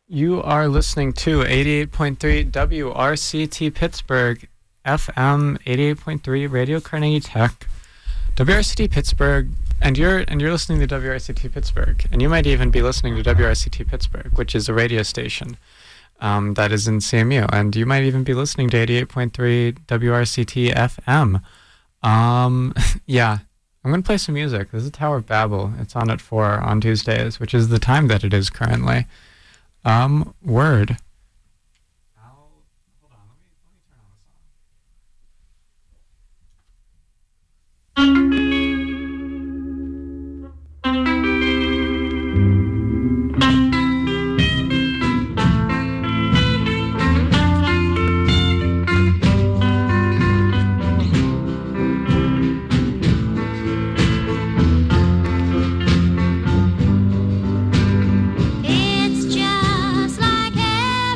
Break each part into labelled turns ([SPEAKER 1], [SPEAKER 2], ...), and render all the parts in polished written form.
[SPEAKER 1] You are listening to 88.3 WRCT Pittsburgh, FM 88.3 Radio Carnegie Tech, WRCT Pittsburgh, and you're listening to WRCT Pittsburgh, and you might even be listening to WRCT Pittsburgh, which is a radio station that is in CMU, and you might even be listening to 88.3 WRCT FM. Yeah, I'm going to play some music. This is Tower of Babel. It's on at 4 on Tuesdays, which is the time that it is currently. Word. Hold on, let me turn on the song.
[SPEAKER 2] It's just like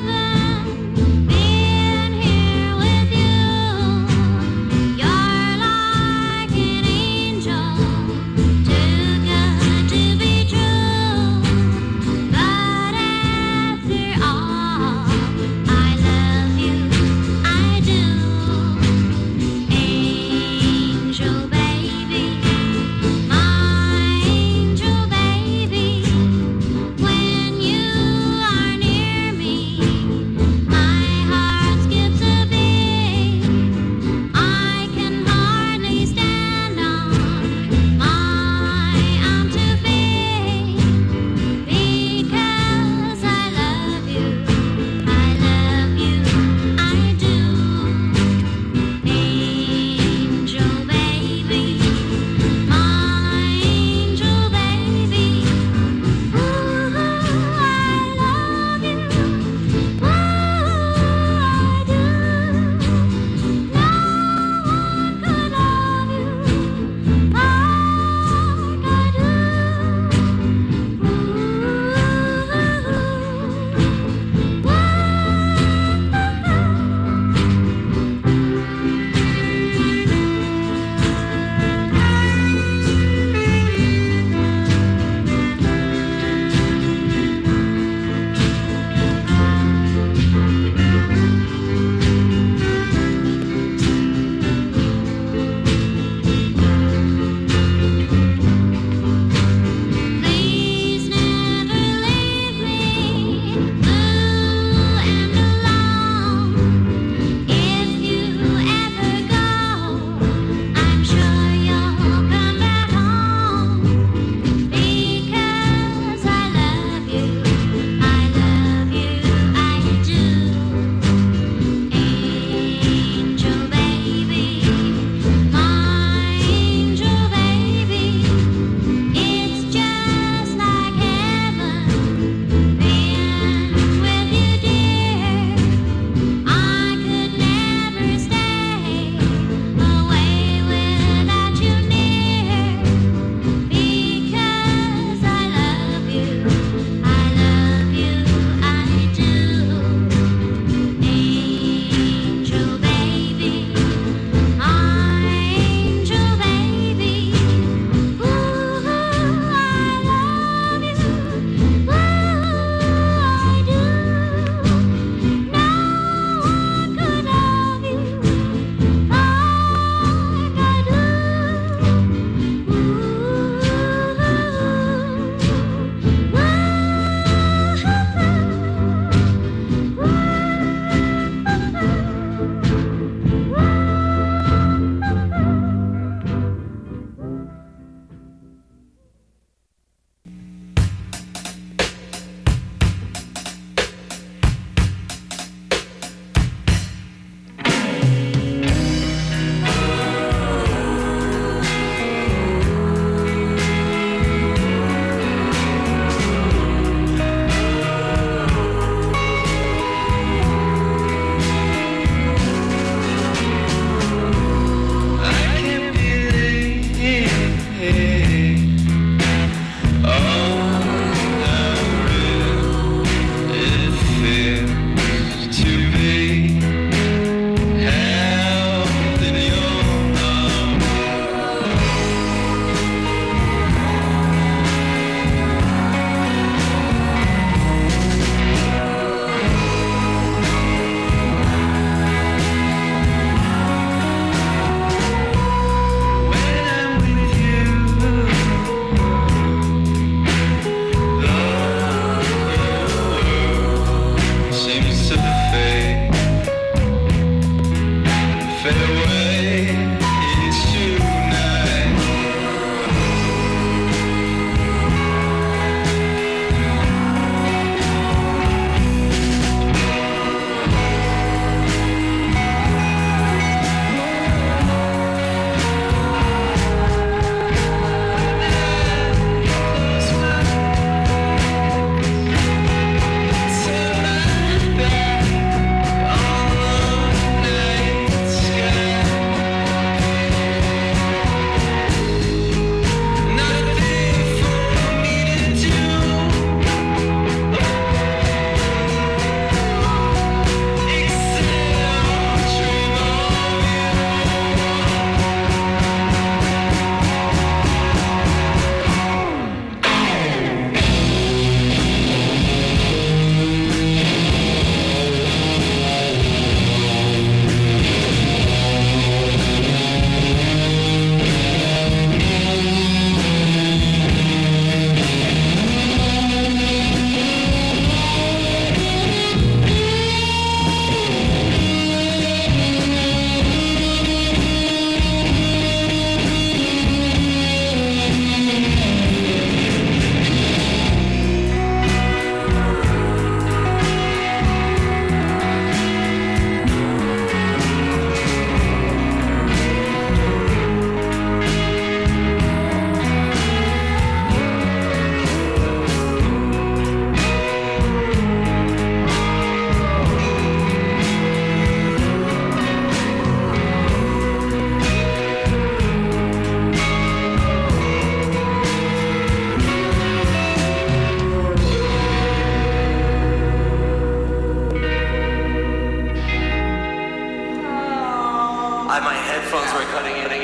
[SPEAKER 2] headphones were cutting in.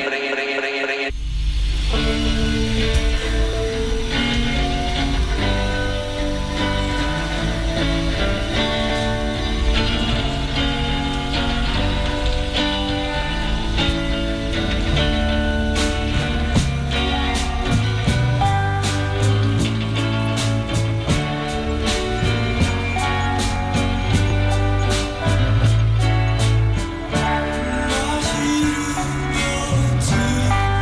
[SPEAKER 3] To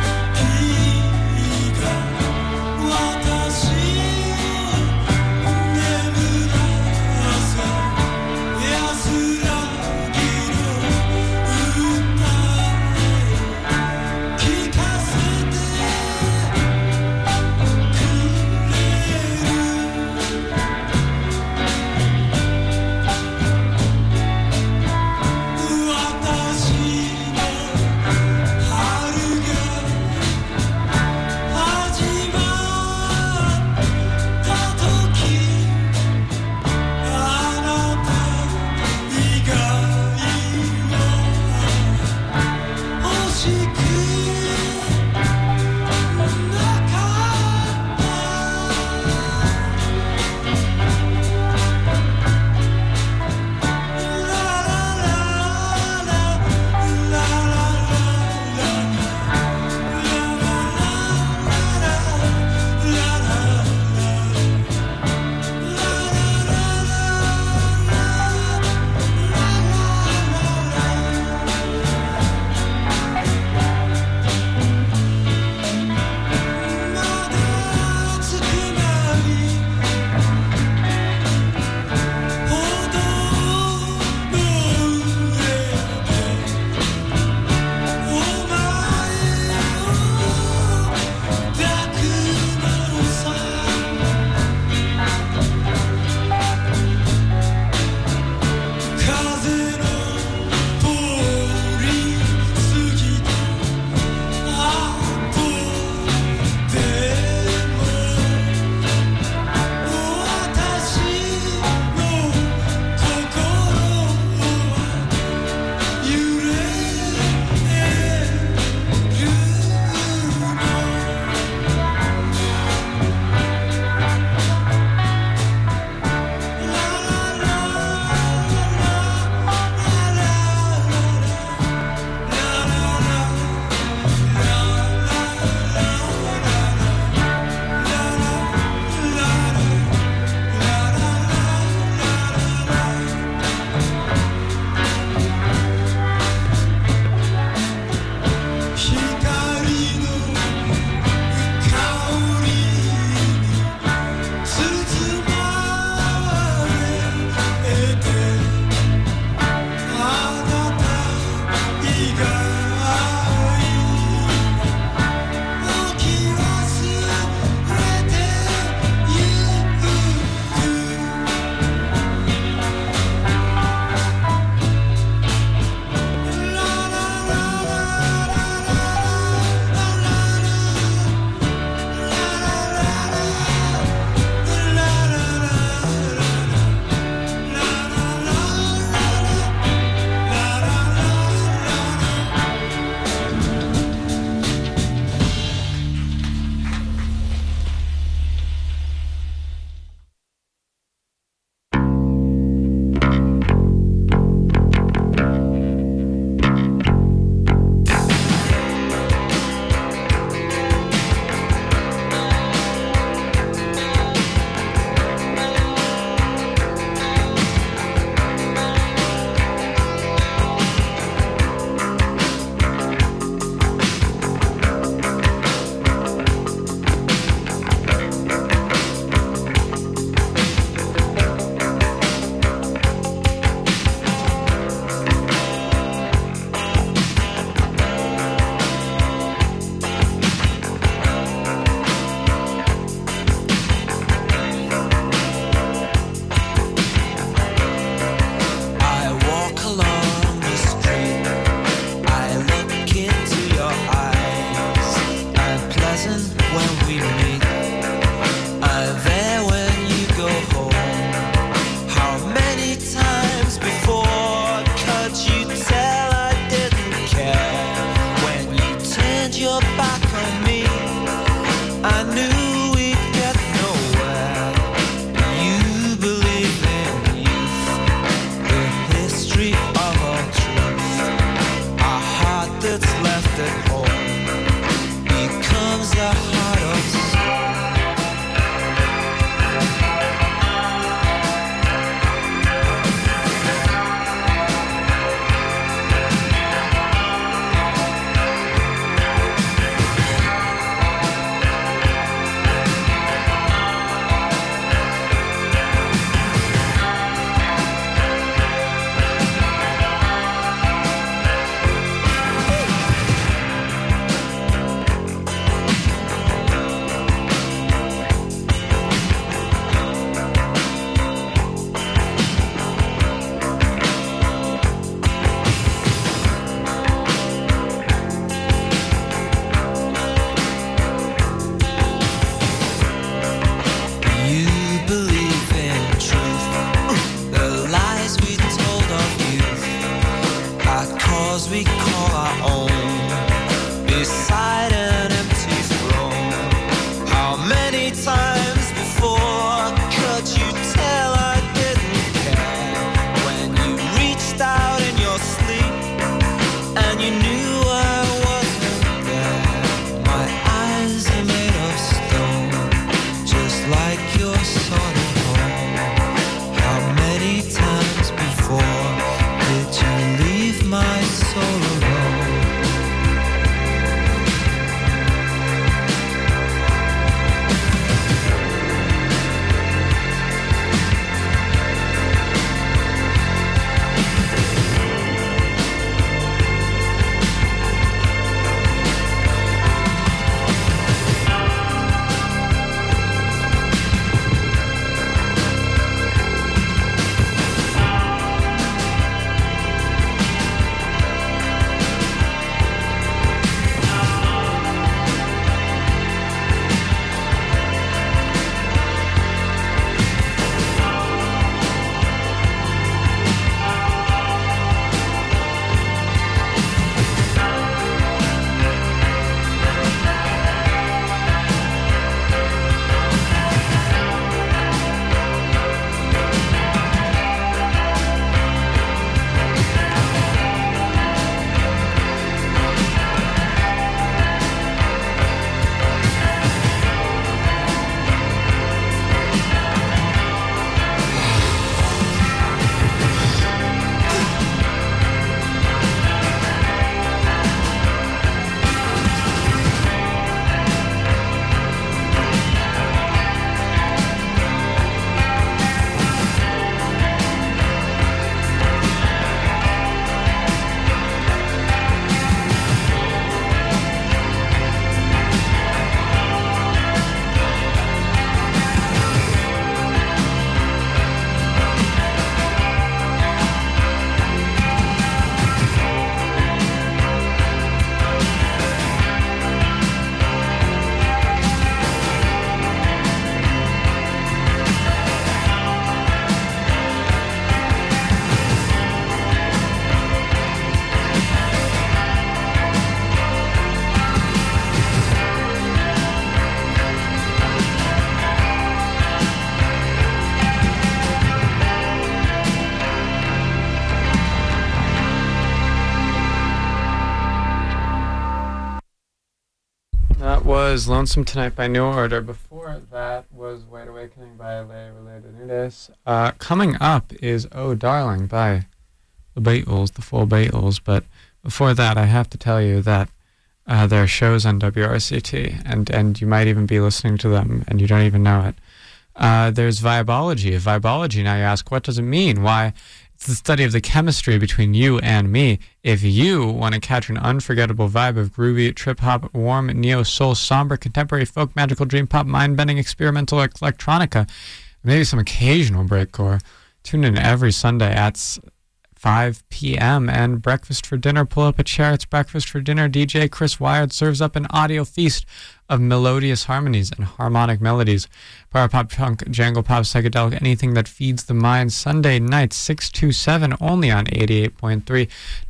[SPEAKER 1] was Lonesome Tonight by New Order. Before that was White Awakening by Le Relais de Nudes. Coming up is Oh Darling by the Beatles, the full Beatles. But before that, I have to tell you that there are shows on WRCT, and you might even be listening to them, and you don't even know it. There's Vibology. Vibology, now you ask, what does it mean? Why, it's the study of the chemistry between you and me. If you want to catch an unforgettable vibe of groovy, trip-hop, warm, neo-soul, somber, contemporary, folk, magical, dream-pop, mind-bending, experimental electronica, maybe some occasional breakcore, tune in every Sunday at 5 p.m. and breakfast for dinner. Pull up a chair. It's breakfast for dinner. DJ Chris Wired serves up an audio feast of melodious harmonies and harmonic melodies. Power pop, punk, jangle pop, psychedelic, anything that feeds the mind. Sunday night, 6 to 7, only on 88.3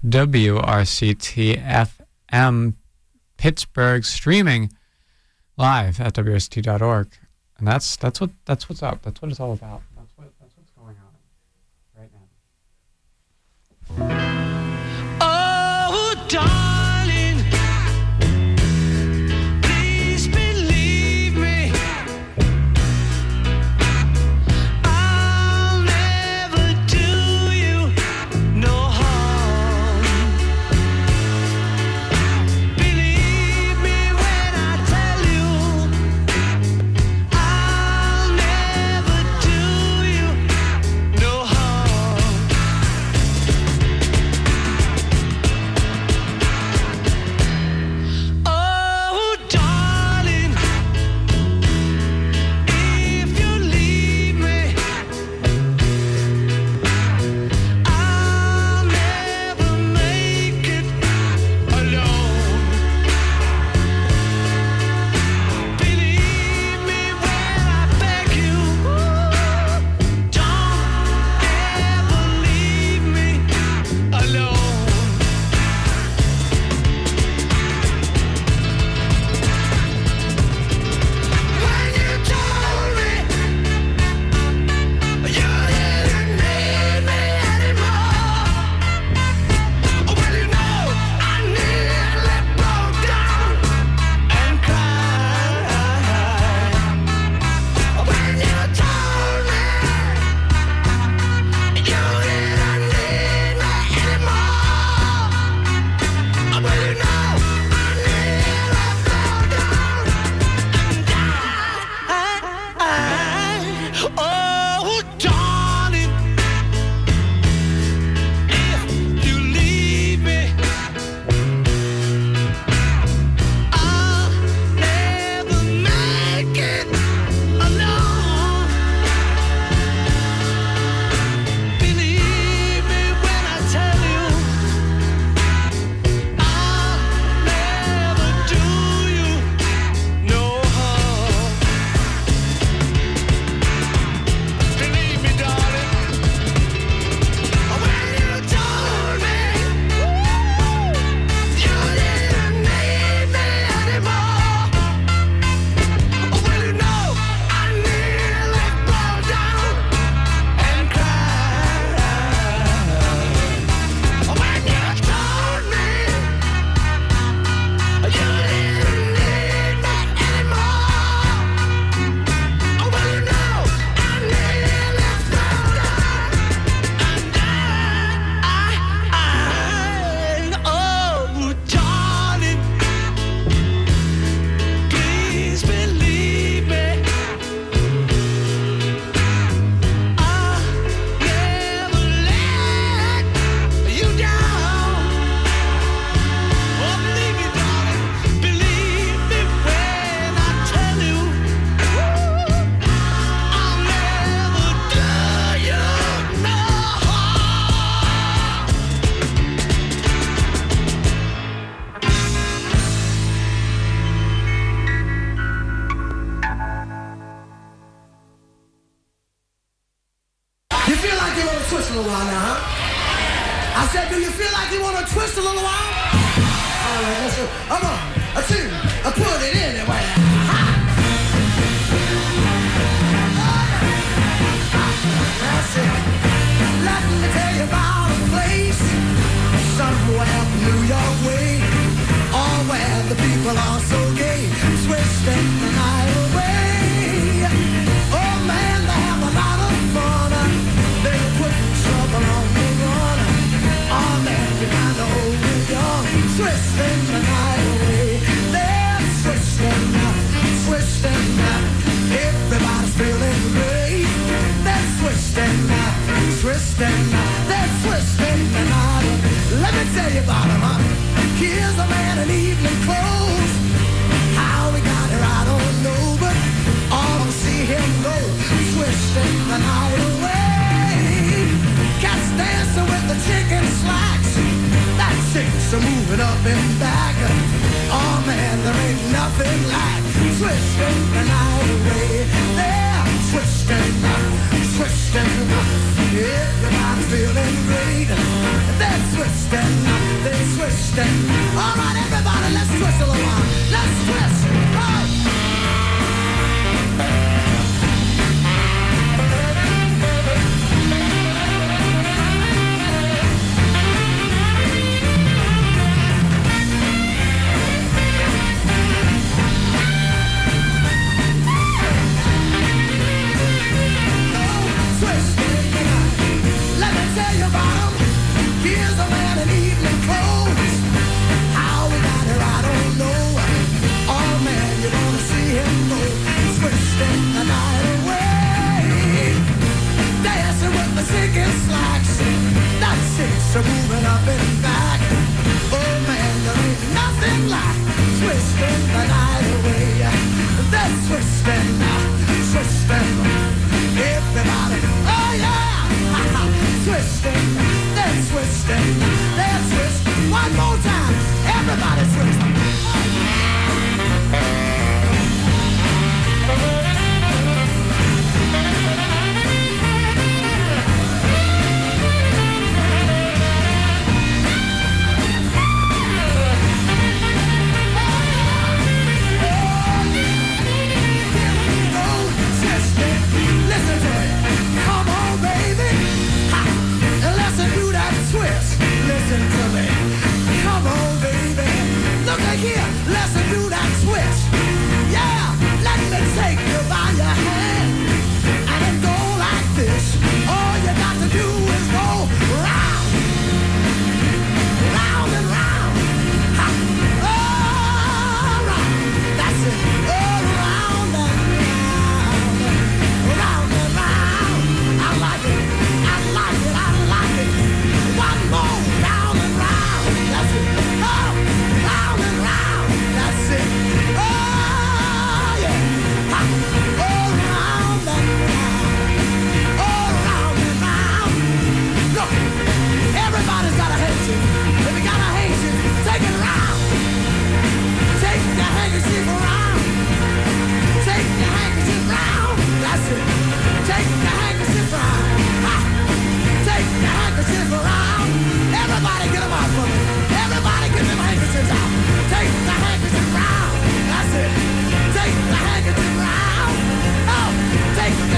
[SPEAKER 1] WRCT FM Pittsburgh, streaming live at WRCT.org. And that's what's up. That's what it's all about. That's what's going on right now.
[SPEAKER 2] Oh, darling, please believe me. I'll never do you no harm. Believe me when I tell you, I'll never do you no harm. Oh, darling, if you leave me, I'll never make it alone. Believe me when I beg you, don't ever leave me alone. When you told me you didn't need me anymore, well, you know I nearly broke down and cried. When you told me you didn't need me anymore, well, you know I nearly broke down and died. Oh, darling, if you leave me, I'll never make it alone. Believe me when I tell you, I'll never do you no harm. Believe me, darling, when you told me you didn't need me anymore, well, you know I nearly broke down and cried. When you told me you didn't need me anymore, well, you know I nearly broke down and died. Oh, darling, please believe me. I'll never let you down. Oh, believe me, darling, believe me when I tell you, I'll never do you no harm.
[SPEAKER 3] You feel like you want to twist a little while now, huh? I said, do you feel like you want to twist a little while? All right, let's go. Come on, a two, a put it anywhere. That's it. Let me tell you about a place somewhere New York way, all where the people are so gay. Swish they're twisting the knot. Let me tell you about him, huh? Here's a man in evening clothes. How we got here, I don't know, but all to see him go, twisting the night away. Cats dancing with the chicken slacks. That chicks are moving up and back. Oh man, there ain't nothing like twisting the night away. They're twisting, twisting. Everybody's feeling great. They're twisting, they're twisting. All right, everybody, let's twist a little while. Let's twist. Oh. Here's a man in evening clothes. How we got here, I don't know. Oh man, you're gonna see him go, twisting the night away. Dancing with the chicken slacks. That chicks are moving up and back. Oh man, there ain't nothing like twisting the night away. They're twisting, twisting. Everybody, oh yeah. Twisting, they're twisting, they're twisting. One more time, everybody twisting. Listen to it. Come on, baby. Listen to that twist. Listen to me. Come on, baby. Look at here. Listen to that twist. Yeah. Let me take you by your hand and then go like this. All you got to do is go round, round and round. Ha. All right. That's it. Round and round, round and round. I like it. I like it. I like it. One more, round and round. That's it. Oh, round and round. That's it. Oh, yeah. Ha. Oh, round and round. Oh, round and round. Look, everybody's got a handkerchief. If you got a handkerchief, take it around. Take the handkerchief around. Take the handkerchief round. That's it. Take the handkerchief round. Ha. Take the handkerchief around. Everybody get them out for me. Everybody get them handkerchiefs out. Take the handkerchief round. That's it. Take the handkerchief round. Oh, take the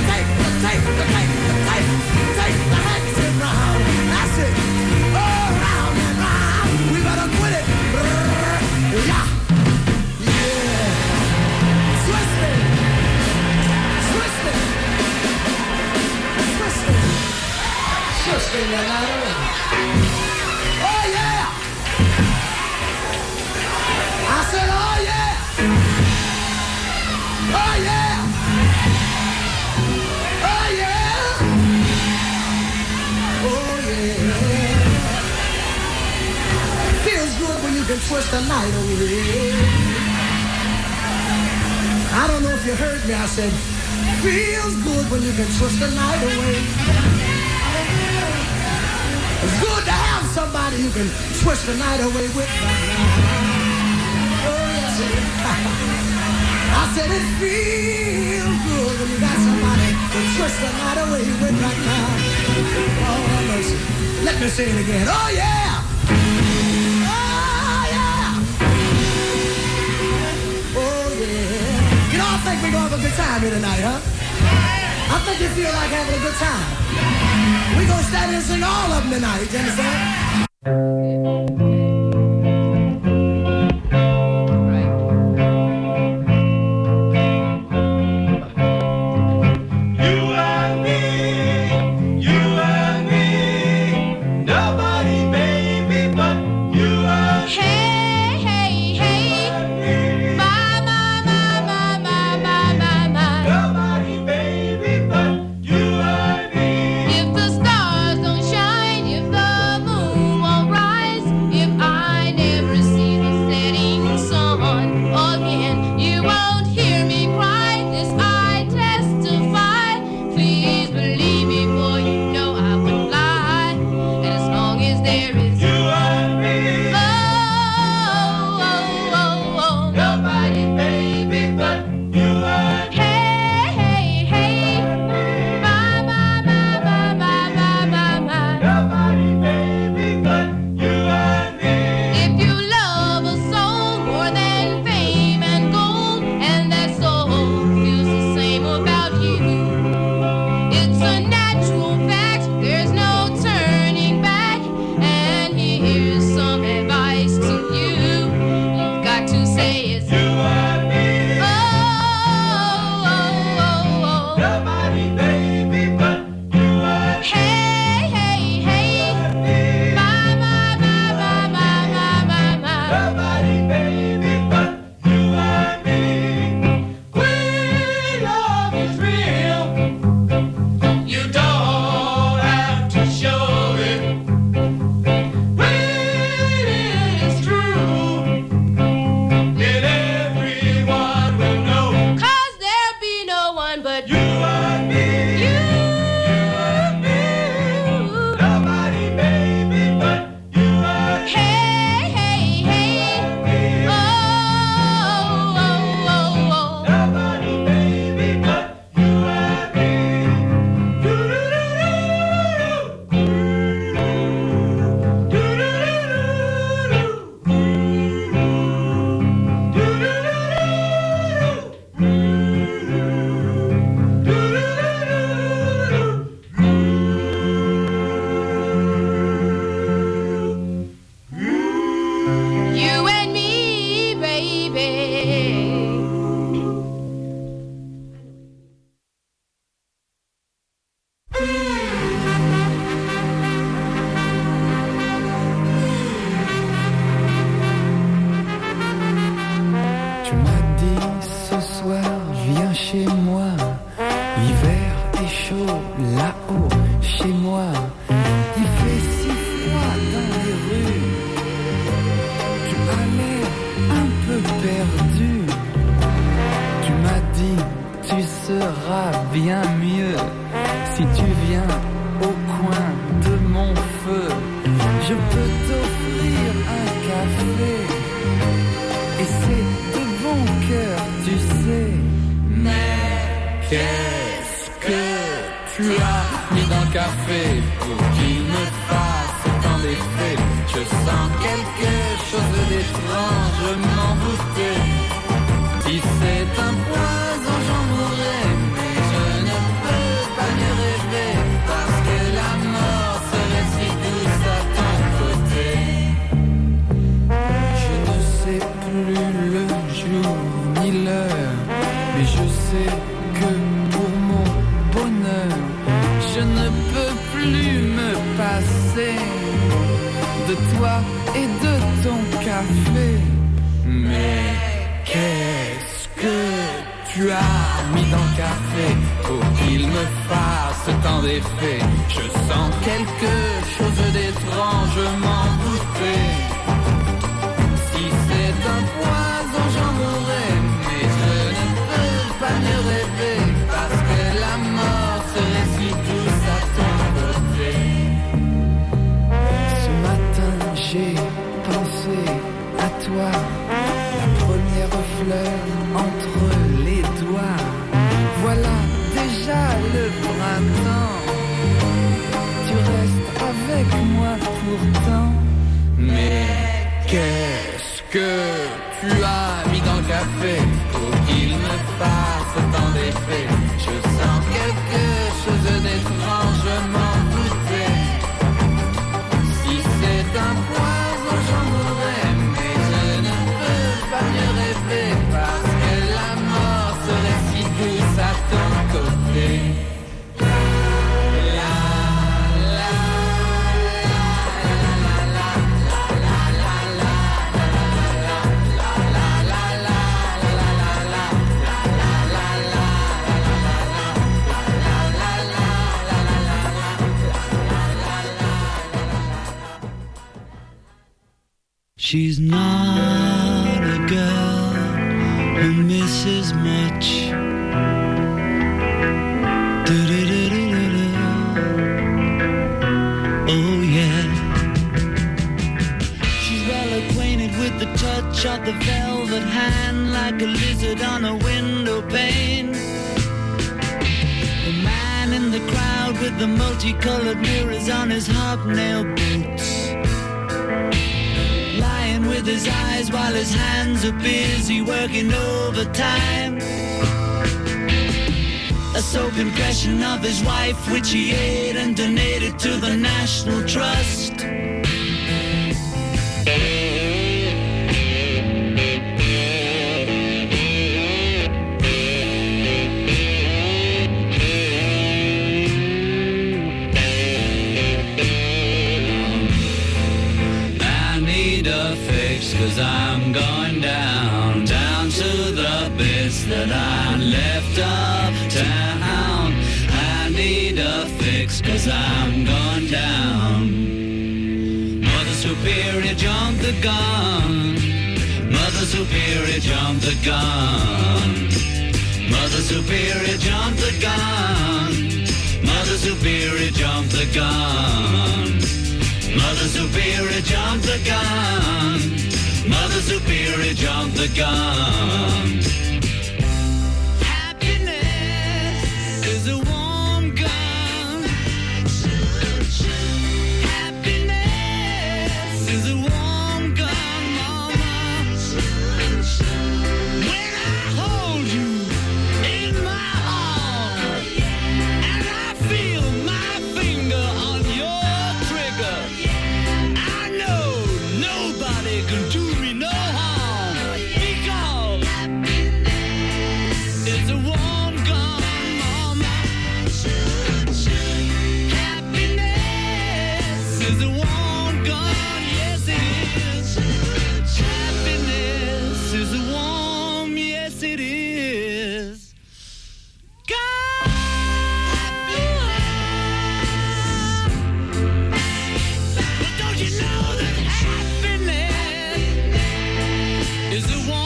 [SPEAKER 3] handkerchief round. That's it. Oh, round and round. We better quit it. Yeah. Yeah. Twisting. Twisting. Twisting. Twisting the night away. Oh yeah! I said oh yeah! Oh yeah! Oh yeah! Oh yeah! Feels good when you can twist the night away. I don't know if you heard me, I said feels good when you can twist the night away. It's good to have somebody you can twist the night away with right now. Oh, yes, it is. I said it feels good when you got somebody to twist the night away with right now. Oh, have mercy. Let me say it again. Oh, yeah. Oh, yeah. Oh, yeah. You know, I think we're going to have a good time here tonight, huh? I think you feel like having a good time. We're going to stand and sing all of them tonight, you understand?
[SPEAKER 4] If the stars don't shine bien mieux si tu viens au coin de mon feu. Je peux t'offrir un café et c'est de bon cœur, tu sais. Mais qu'est-ce que tu as mis dans le café pour qu'il me fasse tant d'effet? Je sens quelque chose d'étrange, je m'en doutais. Si c'est un poison, j'en mourrais, mais je ne peux pas me rêver, parce que la mort serait si douce à ton côté. Je ne sais plus le jour ni l'heure, mais je sais que pour mon bonheur, je ne peux plus me passer de toi et de ton café. Mais qu'est-ce que tu as mis dans le café pour qu'il me fasse tant d'effet? Je sens quelque chose d'étrange, je m'en doutais. Si c'est un poison, j'en mourrais, mais je ne peux pas me rêver, parce que la mort serait si douce à ton côté. Ce matin, j'ai pensé à toi, la première fleur entre les doigts. Voilà déjà le printemps. Tu restes avec moi pourtant. Mais qu'est-ce que tu as mis dans le café pour qu'il me fasse tant d'effet? Je sens quelque chose d'étrange, je m'en doutais. Si c'est un poison, j'en mourrais, mais je ne peux pas mieux rêver, parce que la mort serait si douce à ton côté.
[SPEAKER 2] She's not a girl who misses much. Do-do-do-do-do-do. Oh yeah. She's well acquainted with the touch of the velvet hand, like a lizard on a window pane. The man in the crowd with the multicolored mirrors on his hobnail boots, lying with his eyes while his hands are busy working overtime. A soap impression of his wife, which he ate and donated to the National Trust. Cause I'm going down, down to the bits that I left uptown. I need a fix cause I'm going down. Mother Superior jumped the gun. Mother Superior jumped the gun. Mother Superior jumped the gun. Mother Superior jumped the gun. Mother Superior jumped the gun. Mother Superior jumped the gun. Happiness is a warm gun. Happiness is a warm gun, mama. When I hold you in my arms and I feel my finger on your trigger, I know nobody can do me no harm, because it's a warm gun, mama. Happiness is a warm gun, yes it is. Happiness is a warm, yes it is. God. But don't you know that happiness is a warm gun, mama?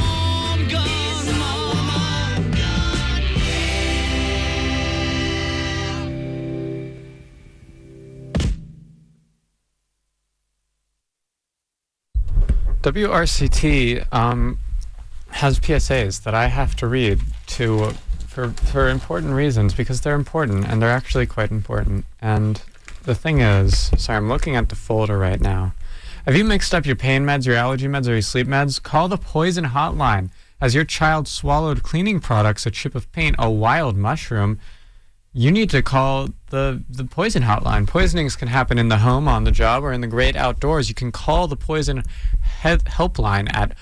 [SPEAKER 1] WRCT has PSAs that I have to read for important reasons, because they're important, and they're actually quite important. And the thing is, sorry, I'm looking at the folder right now. Have you mixed up your pain meds, your allergy meds, or your sleep meds? Call the Poison Hotline. Has your child swallowed cleaning products, a chip of paint, a wild mushroom? You need to call the Poison Hotline. Poisonings can happen in the home, on the job, or in the great outdoors. You can call the Poison Helpline at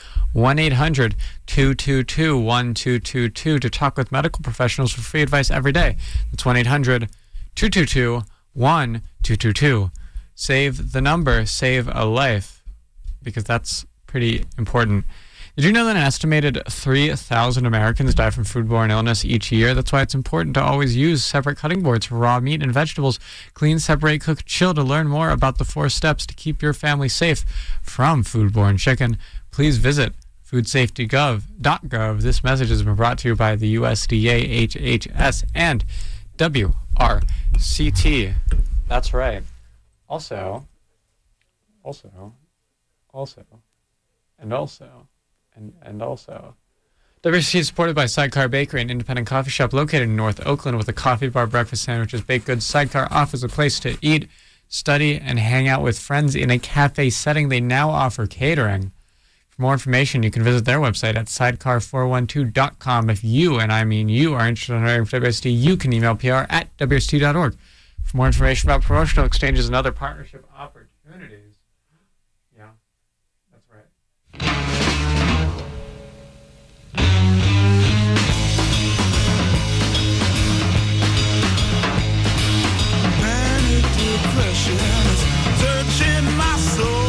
[SPEAKER 1] 1-800-222-1222 to talk with medical professionals for free advice every day. That's 1-800-222-1222. Save the number, save a life, because that's pretty important. Did you know that an estimated 3,000 Americans die from foodborne illness each year? That's why it's important to always use separate cutting boards for raw meat and vegetables. Clean, separate, cook, chill. To learn more about the 4 steps to keep your family safe from foodborne chicken, please visit foodsafety.gov. This message has been brought to you by the USDA, HHS, and WRCT. That's right. Also, WRCT is supported by Sidecar Bakery, an independent coffee shop located in North Oakland with a coffee bar, breakfast sandwiches, baked goods. Sidecar offers a place to eat, study, and hang out with friends in a cafe setting. They now offer catering. For more information, you can visit their website at sidecar412.com. If you, and I mean you, are interested in hiring for WST, you can email pr@wst.org. For more information about promotional exchanges and other partnership opportunities. Yeah, that's right.
[SPEAKER 3] Manic depression is searching my soul.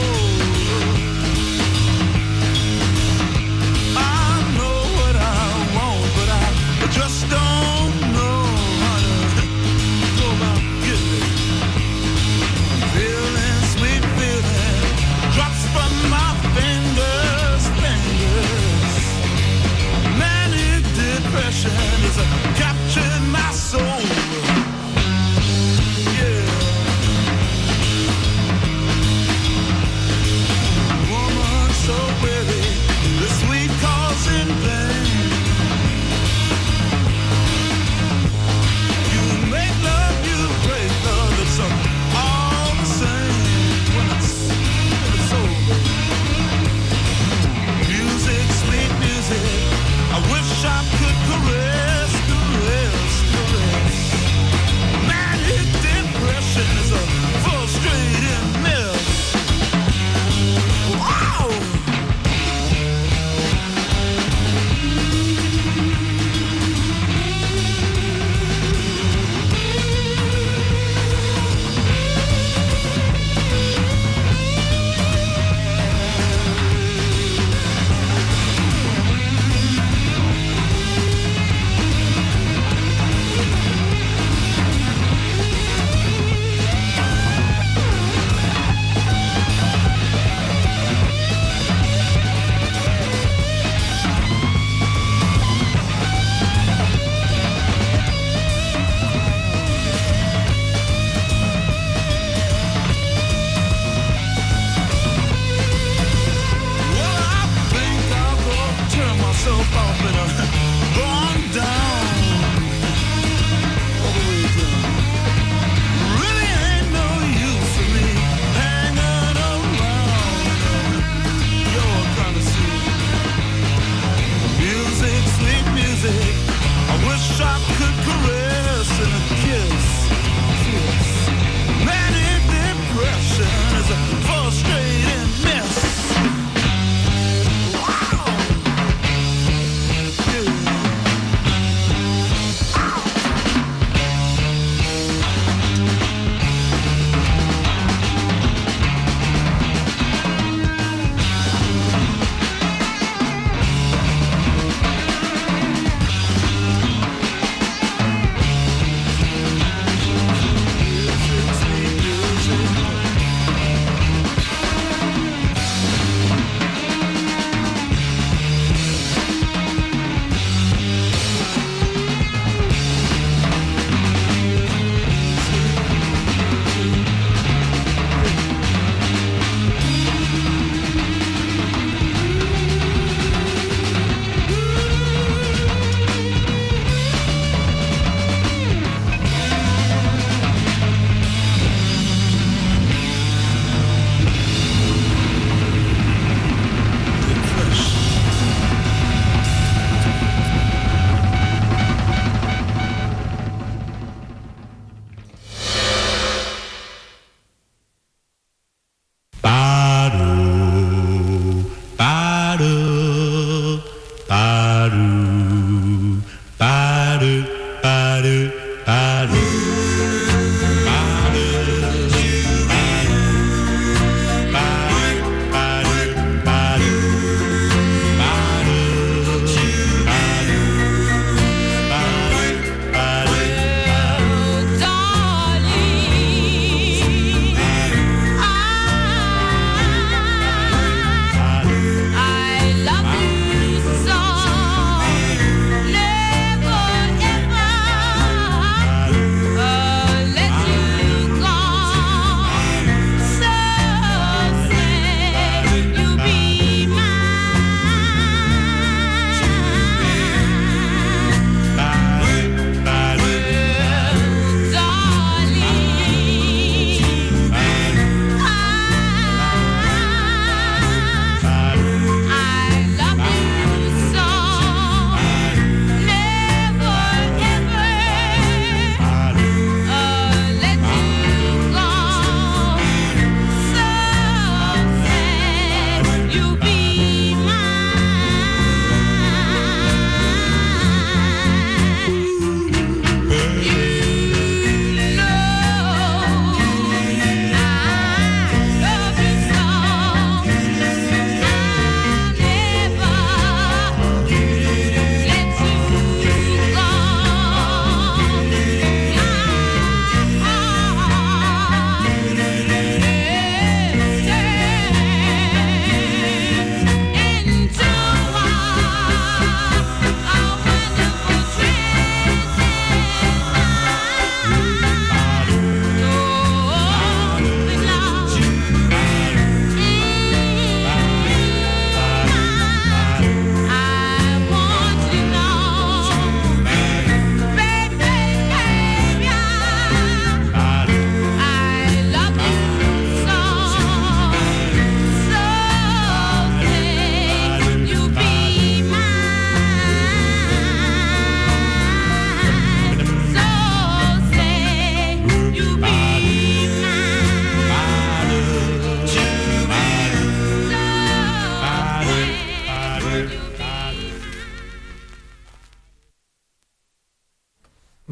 [SPEAKER 3] I know what I want, but I just don't know how to go about getting it. Feeling sweet feeling drops from my fingers. Manic depression is capturing my soul. So weary, the sweet cause in vain. You make love, you break love, it's all the same when it's over. Music, sweet music, I wish I could caress. Manic depression is a frustrating mess. Wow!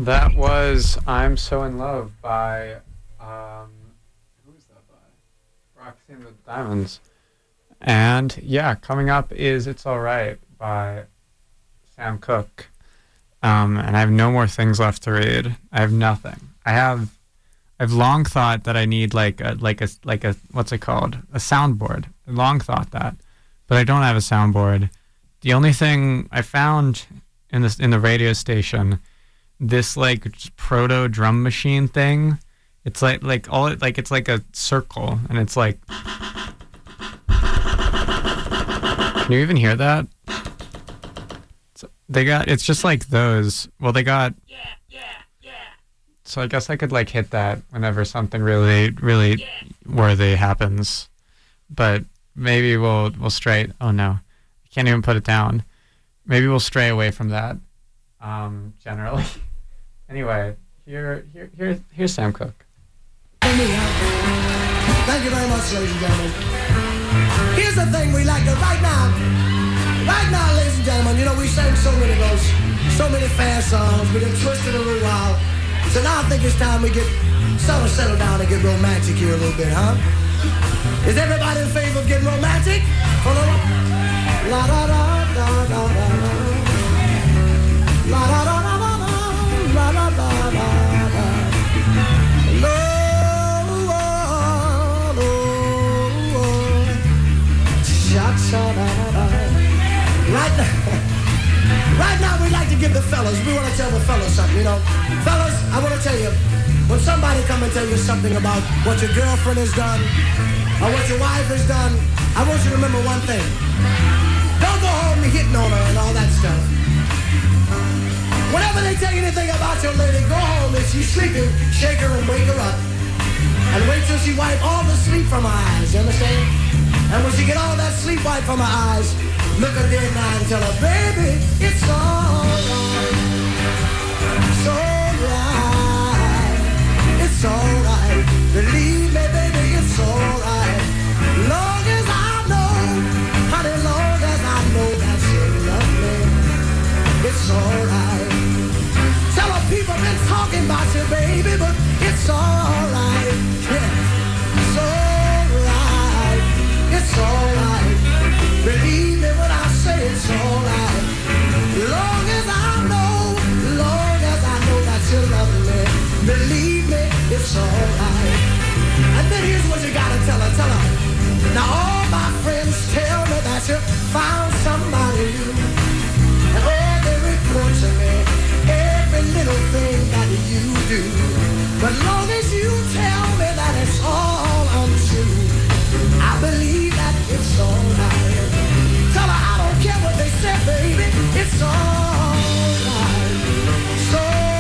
[SPEAKER 1] That was I'm So In Love by, who is that by? Roxanne with Diamonds. And yeah, coming up is It's Alright by Sam Cooke. And I have no more things left to read. I have nothing. I've long thought that I need like a what's it called? A soundboard. I've long thought that. But I don't have a soundboard. The only thing I found in the radio station, this like proto drum machine thing, it's like it's like a circle, and it's like, can you even hear that? It's just like those. Well, they got. So I guess I could like hit that whenever something really, really worthy happens. But maybe we'll stray. Oh no, I can't even put it down. Maybe we'll stray away from that. Generally. Anyway, here's Sam Cooke.
[SPEAKER 3] Thank you very much, ladies and gentlemen. Here's the thing we like to right now, ladies and gentlemen. You know, we sang so many fast songs. We done twisted a little while. So now I think it's time we get settle down and get romantic here a little bit, huh? Is everybody in favor of getting romantic? Hold on. La da da da da da. La da da da da da. La da da da da. No, no, no. Cha cha da da. Right now we like to give the fellas, we want to tell the fellas something, you know. Fellas, I want to tell you, when somebody come and tell you something about what your girlfriend has done, or what your wife has done, I want you to remember one thing. Don't go home and hitting on her and all that stuff. Whenever they tell you anything about your lady, go home. If she's sleeping, shake her and wake her up. And wait till she wipe all the sleep from her eyes, you understand? And when she get all that sleep wiped from her eyes, look her dead in the eye and tell her, baby, it's alright. It's alright. It's alright. Believe me, baby, it's alright. Long as I know, honey, long as I know that you love me, it's alright. Tell her people been talking about you, baby, but it's alright. Yeah. It's alright. It's alright. Believe me when I say it's alright. Long as I know that you love me, believe me, it's alright. And then here's what you gotta tell her. Now all my friends tell me that you found somebody new. And all they report to me, every little thing that you do. But long as you tell me that it's all untrue, I believe that it's alright. Tell her I don't care what they say, baby, it's alright. It's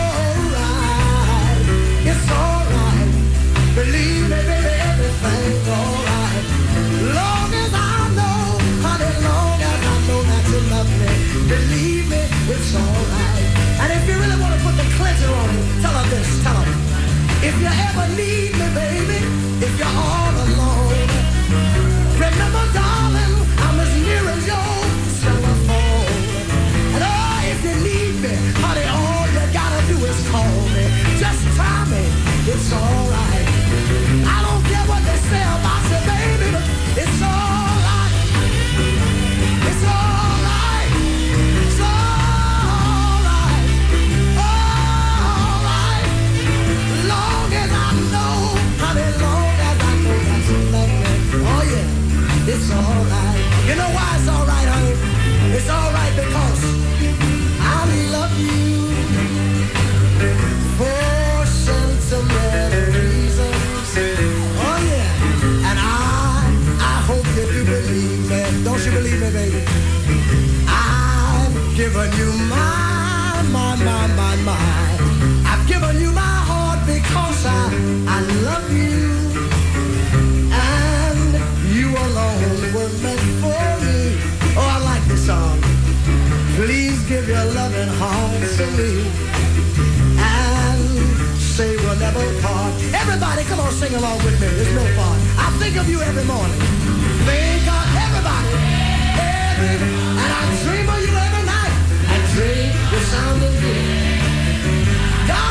[SPEAKER 3] alright. It's alright. Believe me, baby, everything's alright. Long as I know, honey, long as I know that you love me, believe me, it's alright. And if you really want to put the cleanser on it, tell her this, tell her. If you ever need me, baby, if you're all alone, remember, darling, I'm as near as your telephone. And oh, if you need me, honey, all you gotta do is call me. Just tell me it's alright. I don't care what they say about you, baby, but it's alright. It's alright. It's alright. Alright. Long as I know, honey, long as I know that you love me. Oh yeah, it's alright. You know why it's alright, honey? It's alright because I love you for sentimental reasons. Oh yeah, and I hope you do believe me. Don't you believe me, baby? I've given you my. I've given you my heart because I love you. And you alone were meant for me. Oh, I like this song. Please give your loving heart to me and say we'll never part. Everybody, come on, sing along with me. There's no part. I think of you every morning. Think of everybody, and I dream of you every night. I dream you're sounding good. God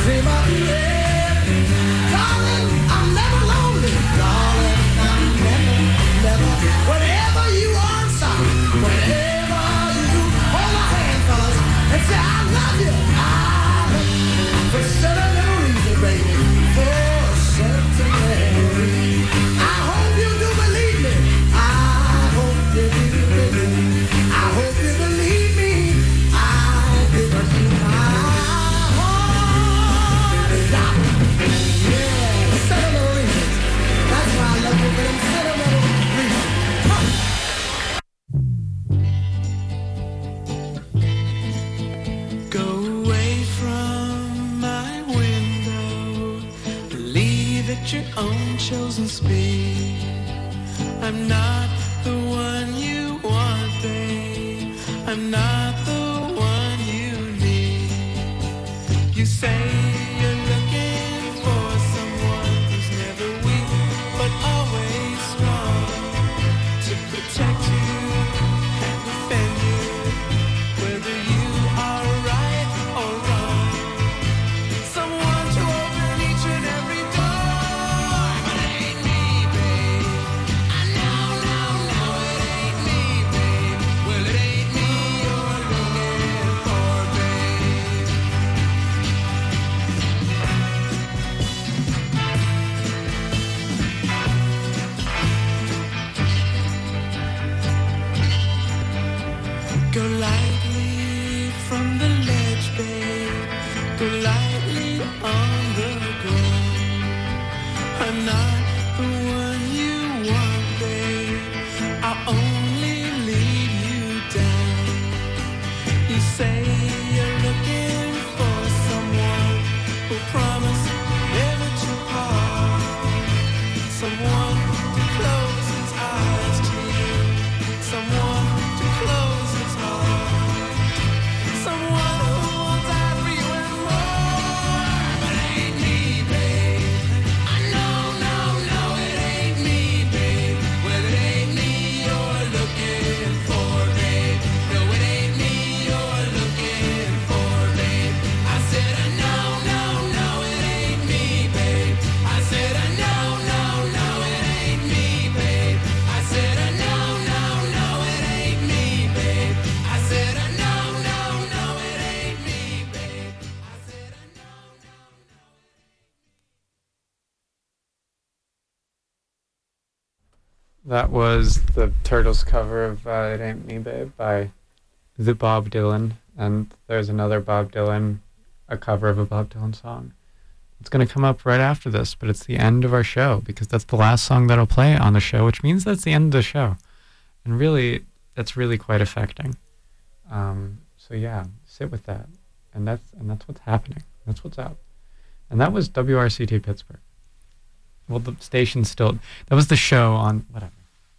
[SPEAKER 5] Your own chosen speed. I'm not the one you want, babe. I'm not the one you need. You say you're looking for someone who's never weak, but always strong to protect you and defend you, whether you are right or wrong. Someone to open each and every door. Go lightly from the ledge, babe. Go lightly on the ground. I'm not the one you want, babe. I'll only lead you down. You say you're looking for someone who promise never to part. Someone to close his eyes to you. Someone to close his heart. Someone who will die for you and more. But it ain't me, babe. I know, no, no, it ain't me, babe. Well, it ain't me you're looking for, babe. No, it ain't me you're looking for, babe. I said, no, no, no, it ain't me, babe. I said, no, no, no, it ain't me, babe. I said, no, no, no, it ain't me, babe. I said, no, no, no, it ain't me, babe. I said, no, no, no.
[SPEAKER 1] That was the Turtles cover of It Ain't Me, Babe by the Bob Dylan. And there's another Bob Dylan, a cover of a Bob Dylan song. It's going to come up right after this, but it's the end of our show because that's the last song that'll play on the show, which means that's the end of the show. And really, that's really quite affecting. So yeah, sit with that. And that's what's happening. That's what's up. And that was WRCT Pittsburgh. Well, the station's still... That was the show on... Whatever.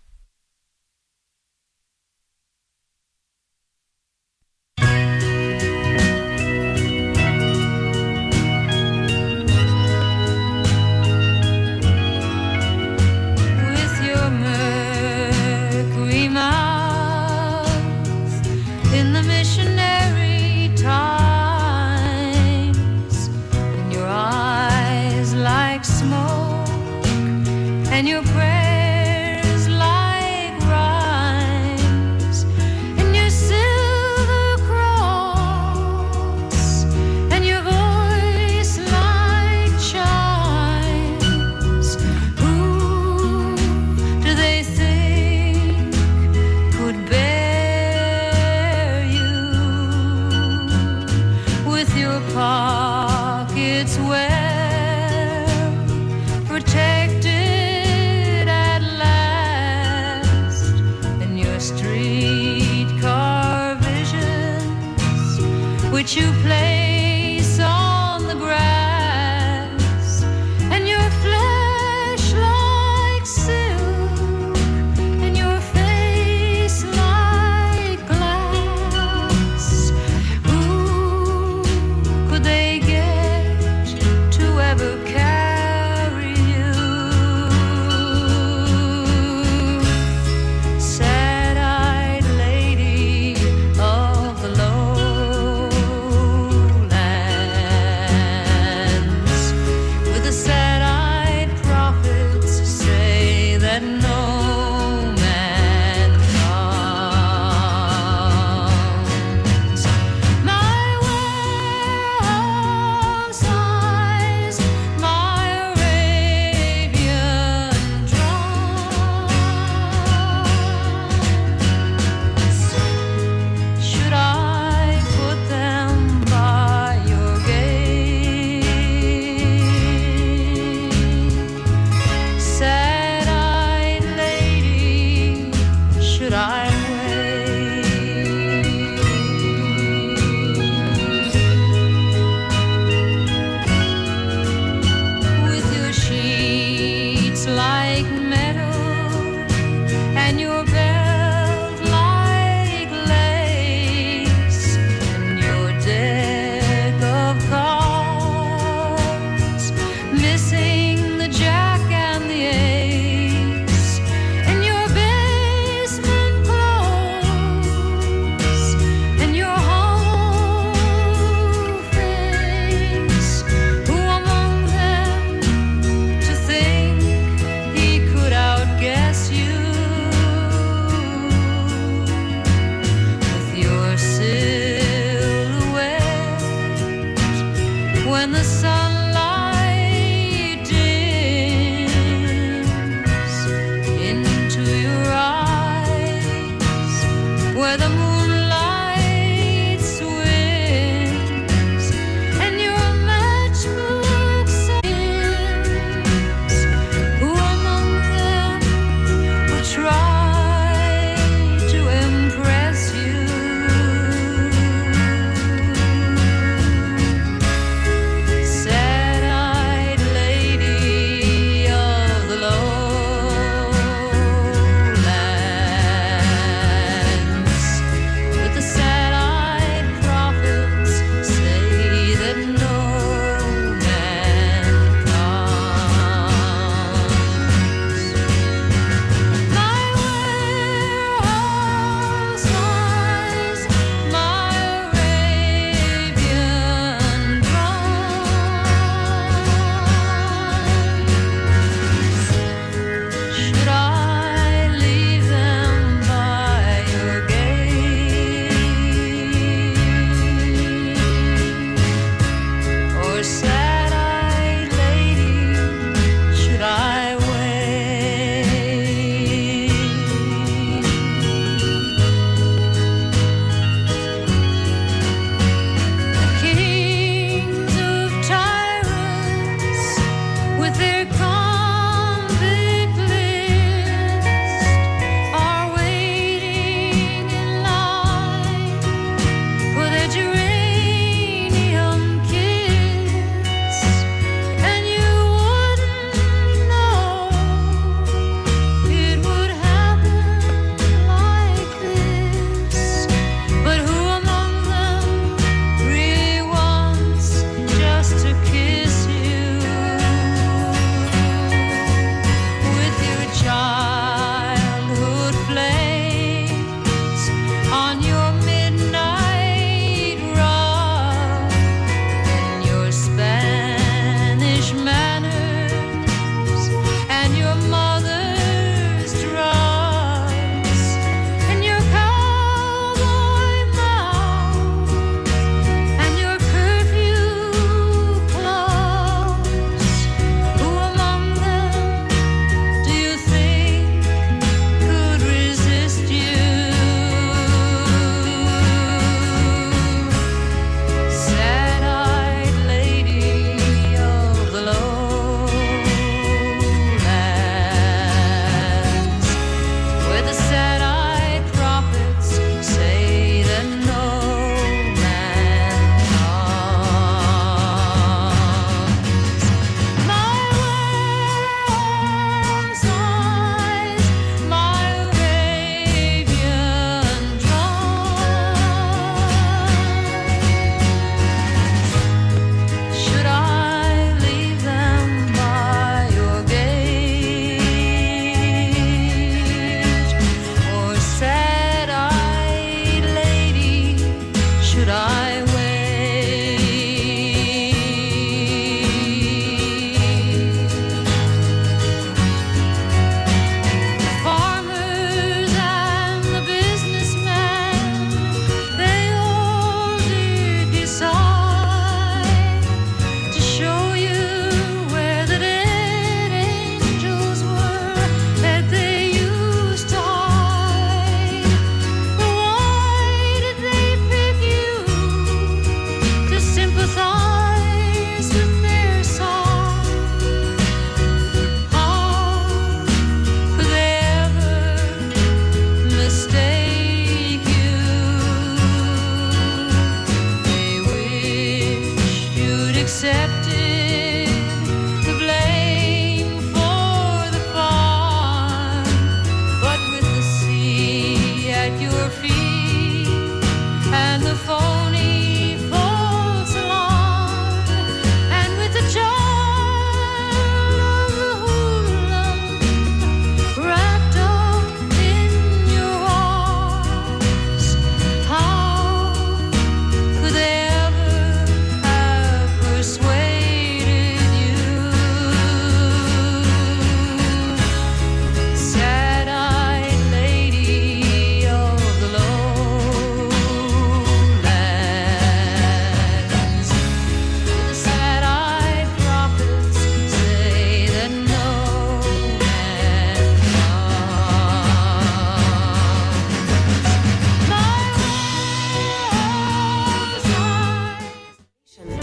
[SPEAKER 6] With your mercury mouth in the missionary times, and your eyes like smoke, and your prayers like rhymes, and your silver cross, and your voice like chimes. Who do they think could bear you with your pockets well protected at last, and your streetcar visions, which you place on the grass, and your flesh like silk, and your face like glass. Who could they get to ever carry you? Sad-eyed lady of the Lowlands, when the sunlight dims into your eyes, where the moonlight swims and your matchbook sings. Who among them will try to impress you? Sad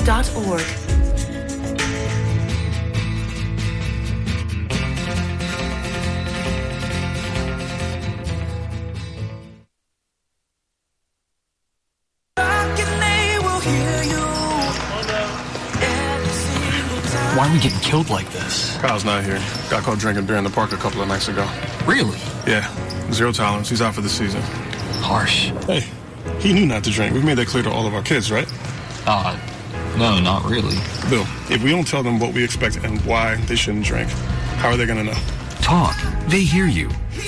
[SPEAKER 7] www.ccpg.org.
[SPEAKER 8] Why are we getting killed like this?
[SPEAKER 9] Kyle's not here. Got caught drinking beer in the park a couple of nights ago.
[SPEAKER 8] Really?
[SPEAKER 9] Yeah. 0 tolerance. He's out for the season.
[SPEAKER 8] Harsh.
[SPEAKER 9] Hey, he knew not to drink. We've made that clear to all of our kids, right?
[SPEAKER 8] No, not really.
[SPEAKER 9] Bill, if we don't tell them what we expect and why they shouldn't drink, how are they going to know?
[SPEAKER 10] Talk. They hear you.